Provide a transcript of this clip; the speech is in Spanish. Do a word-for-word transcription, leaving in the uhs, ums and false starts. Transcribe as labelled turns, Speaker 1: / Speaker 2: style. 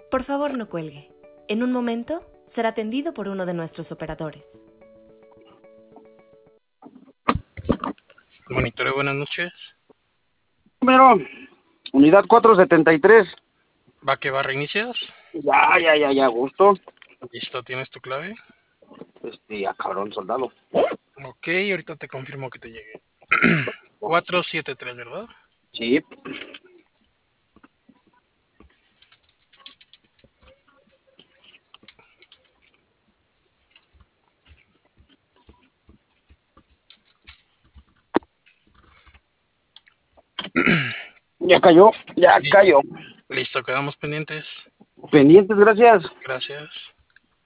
Speaker 1: Por favor, no cuelgue. En un momento será atendido por uno de nuestros operadores.
Speaker 2: Monitoreo, buenas noches.
Speaker 3: Número, unidad cuatrocientos setenta y tres.
Speaker 2: ¿Va que va? ¿Reinicias?
Speaker 3: Ya, ya, ya, ya, gusto.
Speaker 2: Listo, ¿tienes tu clave?
Speaker 3: Este, ya, cabrón, soldado.
Speaker 2: Ok, ahorita te confirmo que te llegue. cuatrocientos setenta y tres, ¿verdad?
Speaker 3: Sí. Ya cayó, ya
Speaker 2: Listo.
Speaker 3: cayó.
Speaker 2: Listo, quedamos pendientes.
Speaker 3: Pendientes, gracias.
Speaker 2: Gracias.